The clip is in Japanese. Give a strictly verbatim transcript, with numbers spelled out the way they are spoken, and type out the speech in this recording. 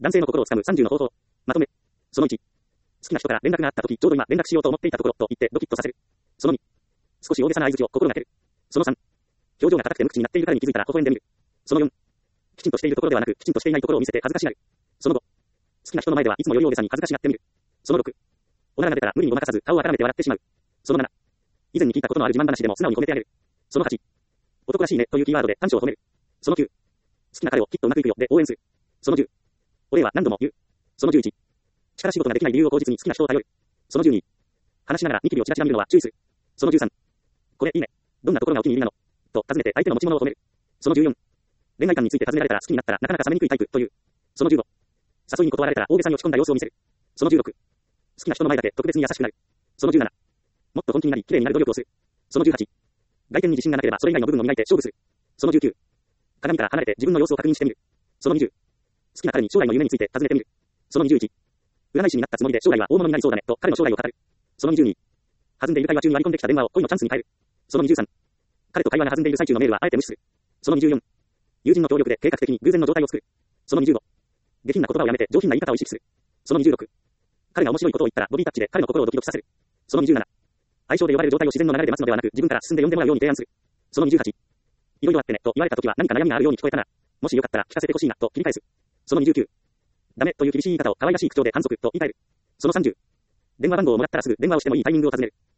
男性の心をつかむさんじゅうの方法。まとめ。そのいち。好きな人から連絡があったとき、ちょうど今連絡しようと思っていたところ、と言ってドキッとさせる。そのに。少し大げさな合図を心がける。そのさん。表情が硬くて無口になっている彼に気づいたら微笑んでみる。そのよん。きちんとしているところではなく、きちんとしていないところを見せて恥ずかしがる。そのご。好きな人の前ではいつもより大げさに恥ずかしがってみる。そのろく。おならが出たら無理にごまかさず顔をあからめて笑ってしまう。そのなな。以前に聞いたことのある自慢話でも素直に褒めてあげる。そのはち。男らしいねというキーワードで短所を褒める。そのきゅう。好きな彼をきっとうまくいくよで応援する。そのじゅう。お礼は何度も言う。そのじゅういち。力仕事ができない理由を口実に好きな人を頼る。そのじゅうに。話しながらニキビをチラチラ見るのは注意する。そのじゅうさん。これいいね。どんなところがお気に入りなのと尋ねて相手の持ち物を褒める。そのじゅうよん。恋愛観について尋ねられたら好きになったらなかなか冷めにくいタイプという。そのじゅうご。誘いに断られたら大げさに落ち込んだ様子を見せる。そのじゅうろく。好きな人の前だけ特別に優しくなる。そのじゅうなな。もっと本気になり綺麗になる努力をする。そのじゅうはち。外見に自信がなければそれ以外の部分を磨いて勝負する。そのじゅうきゅう。鏡から離れて自分の様子を確認してみる。そのにじゅう。好きな彼に将来の夢について尋ねてみる。そのにじゅういち。占い師になったつもりで将来は大物になりそうだねと彼の将来を語る。そのにじゅうに。弾んでいる会話中に割り込んできた電話を恋のチャンスに変える。そのにじゅうさん。彼と会話が弾んでいる最中のメールはあえて無視する。そのにじゅうよん。友人の協力で計画的に偶然の状態を作る。そのにじゅうご。下品な言葉をやめて上品な言い方を意識する。そのにじゅうろく。彼が面白いことを言ったらボディタッチで彼の心をドキドキさせる。そのにじゅうなな。相性で呼ばれる状態を自然の流れで待つのではなく自分から進んで呼んでもらうように提案する。そのにじゅうはち。いろいろあってねと言われたときは何か悩みがあるように聞こえたなら、もしよかったら聞かせてほしいなと切り返す。そのにじゅうきゅう。ダメという厳しい言い方を可愛らしい口調で反則と言い換える。そのさんじゅう。電話番号をもらったらすぐ電話をしてもいいタイミングを尋ねる。